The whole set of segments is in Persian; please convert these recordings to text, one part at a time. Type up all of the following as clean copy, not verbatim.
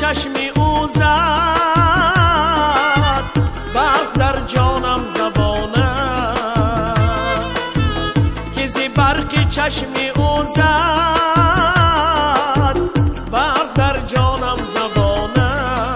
چشمی او زد برق در جانم زبانه که زی برق چشمی او زد برق در جانم زبانه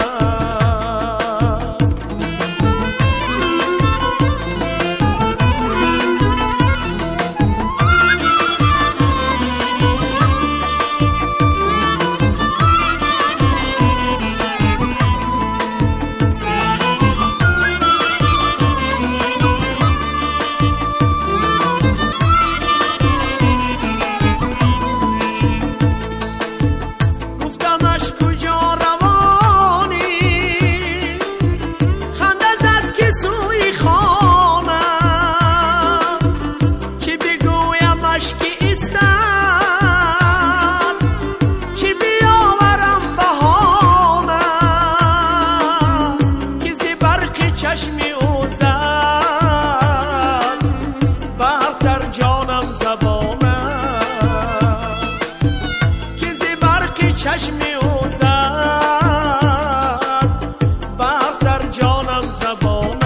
چشمی او زد برق در جانم زبانه که زی برق چشمی او زد برق در جانم زبانه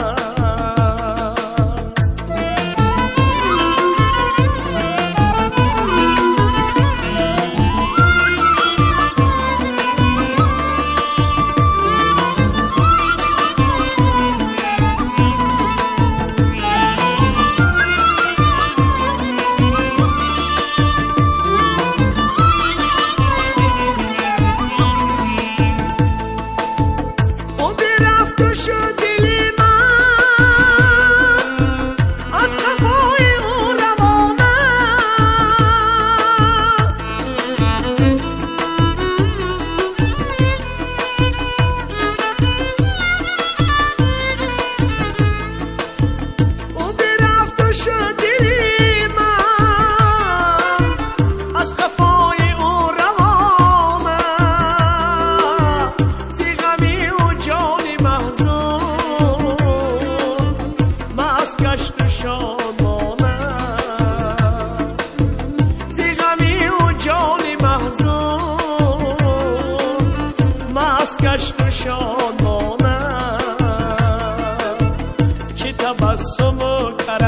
گشت و شادمانه چه تبسم و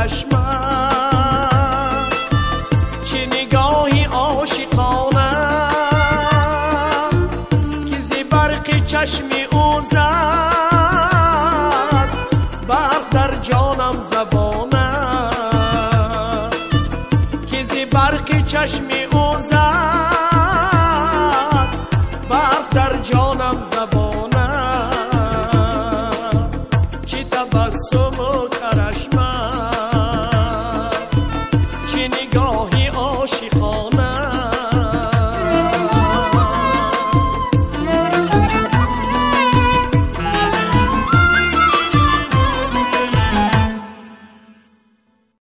کرشمه چه نگاهی عاشقانه که زی برق چشمی او زد برق در جانم زبانه که زی برق چشمی او زد برق در جانم